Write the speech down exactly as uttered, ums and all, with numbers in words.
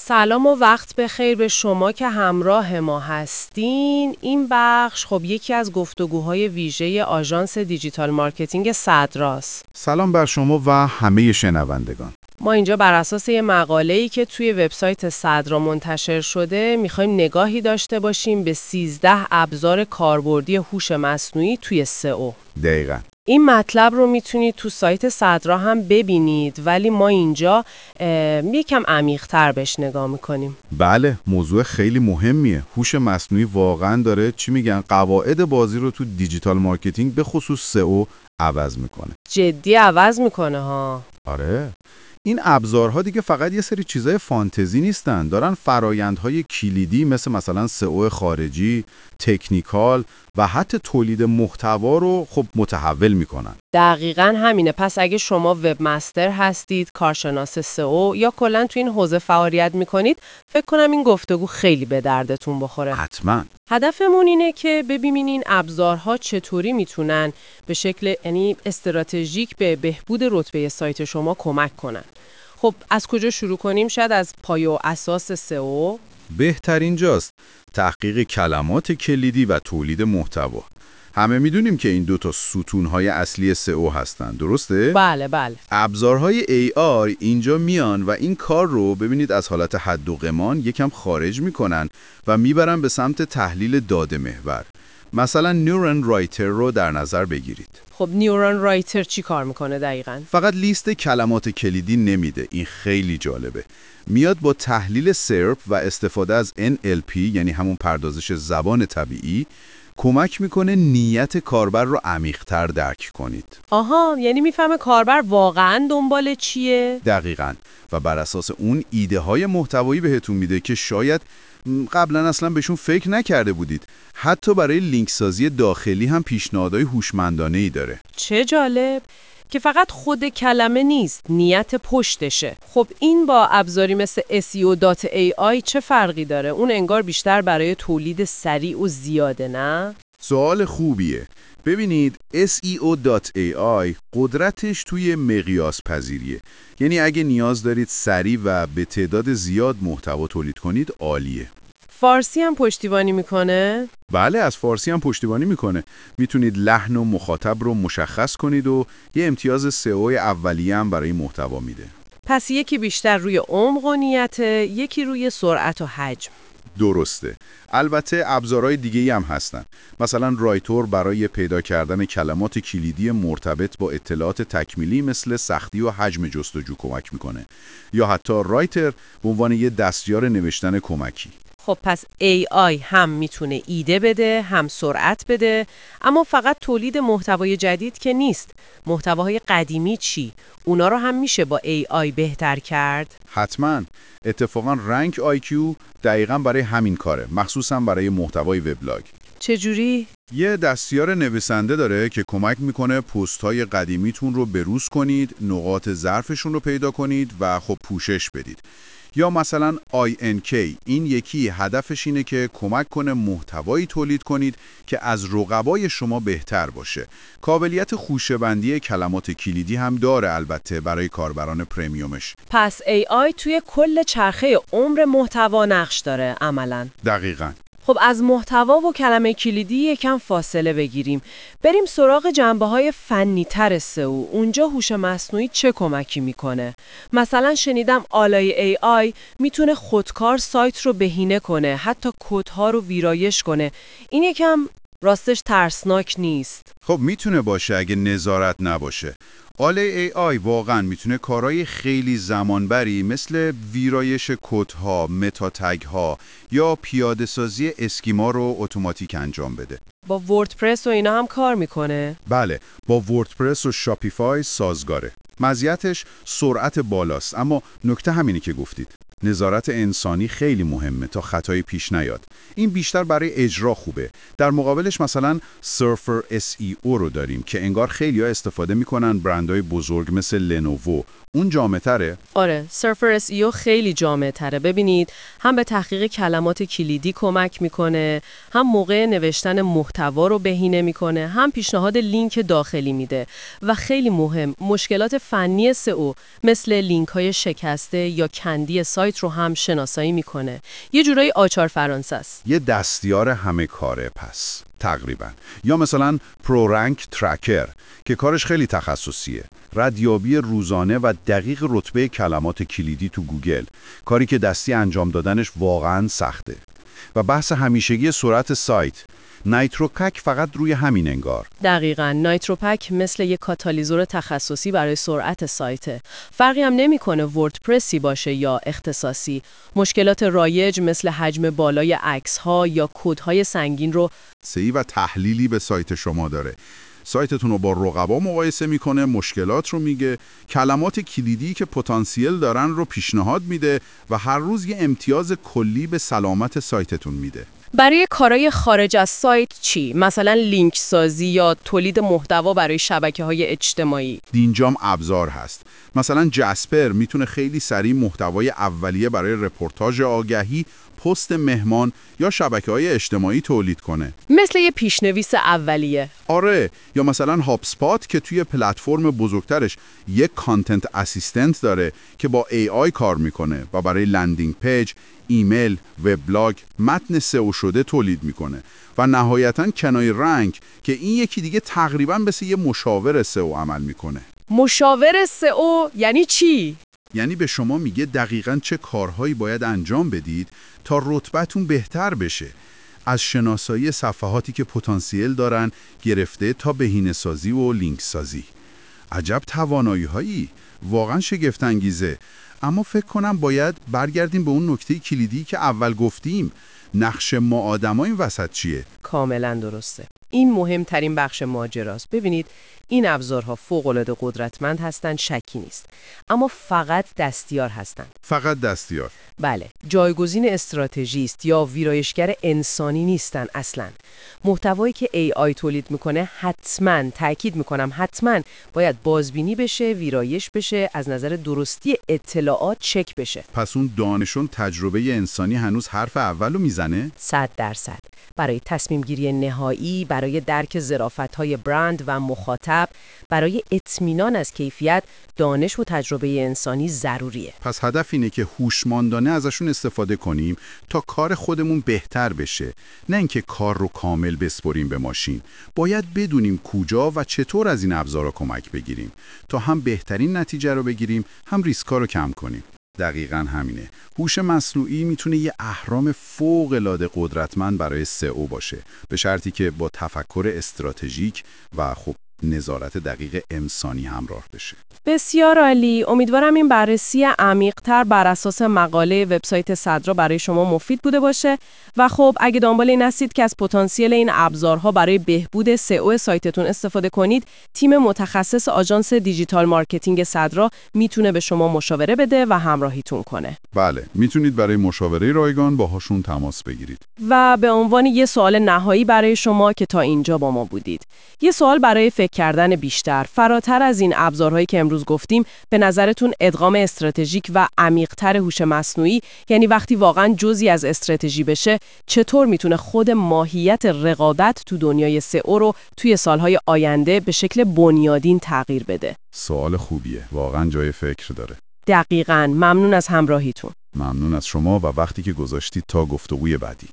سلام و وقت بخیر به شما که همراه ما هستین. این بخش خب یکی از گفتگوهای ویژه آژانس دیجیتال مارکتینگ صدراست. سلام بر شما و همه شنوندگان. ما اینجا بر اساس یه مقاله‌ای که توی وبسایت صدرا منتشر شده میخوایم نگاهی داشته باشیم به سیزده ابزار کاربردی هوش مصنوعی توی سئو. دقیقاً. این مطلب رو میتونید تو سایت صدرا هم ببینید، ولی ما اینجا یکم عمیق‌تر بهش نگاه میکنیم. بله، موضوع خیلی مهمیه. هوش مصنوعی واقعاً داره چی میگن قواعد بازی رو تو دیجیتال مارکتینگ به خصوص سئو عوض میکنه. جدی عوض میکنه ها. آره. این ابزارها دیگه فقط یه سری چیزای فانتزی نیستن، دارن فرایندهای کلیدی مثل مثلا سئو خارجی، تکنیکال و حتی تولید محتوا رو خب متحول میکنن. دقیقاً همینه. پس اگه شما وب مستر هستید، کارشناس سئو یا کلاً تو این حوزه فعالیت میکنید، فکر کنم این گفتگو خیلی به دردتون بخوره. حتماً. هدفمون اینه که ببینین این ابزارها چطوری میتونن به شکل یعنی استراتژیک به بهبود رتبه سایت شما کمک کنن. خب از کجا شروع کنیم؟ شاید از پایه و اساس سئو. بهترین جاست تحقیق کلمات کلیدی و تولید محتوا. همه میدونیم که این دو تا ستونهای اصلی سئو هستن، درسته؟ بله بله. ابزارهای ای آی اینجا میان و این کار رو ببینید از حالت حد و قمان یکم خارج میکنن و میبرن به سمت تحلیل داده محور. مثلا نیورون رایتر رو در نظر بگیرید. خب نیورون رایتر چی کار میکنه دقیقاً؟ فقط لیست کلمات کلیدی نمیده، این خیلی جالبه. میاد با تحلیل سرپ و استفاده از ان ال پی یعنی همون پردازش زبان طبیعی کمک میکنه نیت کاربر رو عمیق‌تر درک کنید. آها، یعنی میفهمه کاربر واقعاً دنبال چیه؟ دقیقاً. و بر اساس اون ایده های محتوایی بهتون میده که شاید قبلا اصلا بهشون فکر نکرده بودید. حتی برای لینک سازی داخلی هم پیشنهادهای هوشمندانه‌ای داره. چه جالب که فقط خود کلمه نیست، نیت پشتشه. خب این با ابزاری مثل اس ای او دات ای آی چه فرقی داره؟ اون انگار بیشتر برای تولید سریع و زیاده، نه؟ سوال خوبیه. ببینید اس ای او دات ای آی قدرتش توی مقیاس پذیریه. یعنی اگه نیاز دارید سریع و به تعداد زیاد محتوا تولید کنید عالیه. فارسی هم پشتیبانی میکنه؟ بله، از فارسی هم پشتیبانی میکنه. میتونید لحن و مخاطب رو مشخص کنید و یه امتیاز سئو اولیه هم برای محتوا میده. پس یکی بیشتر روی عمق و نیته، یکی روی سرعت و حجم. درسته. البته ابزارهای دیگه‌ای هم هستن. مثلا رایتور برای پیدا کردن کلمات کلیدی مرتبط با اطلاعات تکمیلی مثل سختی و حجم جستجو کمک میکنه. یا حتی رایتر به عنوان یه دستیار نوشتن کمکی. خب پس ای آی هم میتونه ایده بده، هم سرعت بده، اما فقط تولید محتوای جدید که نیست. محتواهای قدیمی چی؟ اونا رو هم میشه با ای آی بهتر کرد؟ حتما. اتفاقا رنک آی کیو دقیقاً برای همین کاره، مخصوصا برای محتوای وبلاگ. چجوری؟ یه دستیار نویسنده داره که کمک میکنه پست‌های قدیمیتون رو بروز کنید، نقاط ضعفشون رو پیدا کنید و خب پوشش بدید. یا مثلا آی ان کی، این یکی هدفش اینه که کمک کنه محتوایی تولید کنید که از رقبای شما بهتر باشه. قابلیت خوشه‌بندی کلمات کلیدی هم داره البته برای کاربران پرمیومش. پس ای آی توی کل چرخه عمر محتوا نقش داره عملاً. دقیقاً. خب از محتوا و کلمه کلیدی یکم فاصله بگیریم. بریم سراغ جنبه‌های فنی‌تر سئو. اونجا هوش مصنوعی چه کمکی میکنه؟ مثلا شنیدم آلای ای آی میتونه خودکار سایت رو بهینه کنه، حتی کدها رو ویرایش کنه. این یکم راستش ترسناک نیست؟ خب میتونه باشه اگه نظارت نباشه. آله ای آی واقعا میتونه کارهای خیلی زمانبری مثل ویرایش کدها، متا تگ ها یا پیاده سازی اسکیما رو اتوماتیک انجام بده. با وردپرس و اینا هم کار میکنه؟ بله، با وردپرس و شاپیفای سازگاره. مزیتش سرعت بالاست، اما نکته همینی که گفتید. نظارت انسانی خیلی مهمه تا خطایی پیش نیاد. این بیشتر برای اجرا خوبه. در مقابلش مثلا سرفر اس ای او رو داریم که انگار خیلی‌ها استفاده میکنن، برندهای بزرگ مثل لنوو. اون جامع‌تره؟ آره، سرفر اس ای او خیلی جامع‌تره. ببینید، هم به تحقیق کلمات کلیدی کمک میکنه، هم موقع نوشتن محتوا رو بهینه میکنه، هم پیشنهاد لینک داخلی میده و خیلی مهم، مشکلات فنی سئو مثل لینک‌های شکسته یا کندی سایت سایت رو هم شناسایی میکنه. یه جورایی آچار فرانسه است. یه دستیار همه کاره پس تقریبا. یا مثلا پرورنک ترکر که کارش خیلی تخصصیه، ردیابی روزانه و دقیق رتبه کلمات کلیدی تو گوگل، کاری که دستی انجام دادنش واقعا سخته. و بحث همیشگی سرعت سایت، نایتروپک فقط روی همین انگار. دقیقاً، نایتروپک مثل یک کاتالیزور تخصصی برای سرعت سایته. فرقی هم نمی‌کنه وردپرسی باشه یا اختصاصی. مشکلات رایج مثل حجم بالای عکس‌ها یا کدهای سنگین رو سعی و تحلیلی به سایت شما داره. سایتتون رو با رقبا مقایسه میکنه، مشکلات رو میگه، کلمات کلیدی که پتانسیل دارن رو پیشنهاد میده و هر روز یه امتیاز کلی به سلامت سایتتون میده. برای کارهای خارج از سایت چی؟ مثلا لینک سازی یا تولید محتوا برای شبکه‌های اجتماعی. دینجام ابزار هست. مثلا جسپر میتونه خیلی سریع محتوای اولیه برای رپورتاژ آگهی، پست مهمان یا شبکه‌های اجتماعی تولید کنه. مثل یه پیشنویس اولیه. آره، یا مثلا هاپسپات که توی پلتفرم بزرگترش یک کانتنت اسیستنت داره که با ای آی کار میکنه و برای لندینگ پیج، ایمیل، وبلاگ، متن سئو شده تولید میکنه. و نهایتاً کنای رنگ که این یکی دیگه تقریباً مثل یه مشاور سئو عمل میکنه. مشاور سئو یعنی چی؟ یعنی به شما میگه دقیقاً چه کارهایی باید انجام بدید تا رتبتون بهتر بشه. از شناسایی صفحاتی که پتانسیل دارن گرفته تا بهینه‌سازی و لینک سازی. عجب توانایی‌هایی، واقعاً شگفت انگیزه. اما فکر کنم باید برگردیم به اون نکته کلیدی که اول گفتیم. نقش ما آدم‌ها این وسط چیه؟ کاملا درسته. این مهمترین بخش ماجراست. ببینید، این ابزارها فوق‌العاده قدرتمند هستند، شکی نیست. اما فقط دستیار هستند. فقط دستیار. بله، جایگزین استراتژیست یا ویرایشگر انسانی نیستن اصلاً. محتوایی که ای آی تولید میکنه حتماً، تأکید میکنم حتماً، باید بازبینی بشه، ویرایش بشه، از نظر درستی اطلاعات چک بشه. پس اون دانشون تجربه انسانی هنوز حرف اولو میزنه؟ صد درصد. برای تصمیم گیری نهایی، برای درک ظرافت‌های برند و مخاطب، برای اطمینان از کیفیت، دانش و تجربه انسانی ضروریه. پس هدف اینه که هوشمندانه ازشون استفاده کنیم تا کار خودمون بهتر بشه، نه اینکه کار رو کامل بسپریم به ماشین. باید بدونیم کجا و چطور از این ابزارا کمک بگیریم تا هم بهترین نتیجه رو بگیریم، هم ریسکا رو کم کنیم. دقیقاً همینه. هوش مصنوعی میتونه یه اهرام فوق‌العاده قدرتمند برای سئو باشه، به شرطی که با تفکر استراتژیک و خب نظارت دقیق انسانی همراه بشه. بسیار عالی. امیدوارم این بررسی عمیق‌تر بر اساس مقاله وبسایت صدرا برای شما مفید بوده باشه و خب اگه دنبال این هستید که از پتانسیل این ابزارها برای بهبود سئو سایتتون استفاده کنید، تیم متخصص آژانس دیجیتال مارکتینگ صدرا میتونه به شما مشاوره بده و همراهیتون کنه. بله، میتونید برای مشاوره رایگان باهاشون تماس بگیرید. و به عنوان یه سوال نهایی برای شما که تا اینجا با ما بودید، یه سوال برای فکر کردن بیشتر، فراتر از این ابزارهایی که امروز گفتیم، به نظرتون ادغام استراتژیک و عمیق‌تر هوش مصنوعی، یعنی وقتی واقعاً جزئی از استراتژی بشه، چطور میتونه خود ماهیت رقابت تو دنیای سئو رو توی سالهای آینده به شکل بنیادین تغییر بده؟ سوال خوبیه، واقعاً جای فکر داره. دقیقاً. ممنون از همراهیتون. ممنون از شما و وقتی که گذاشتید تا گفتگوی بعدی.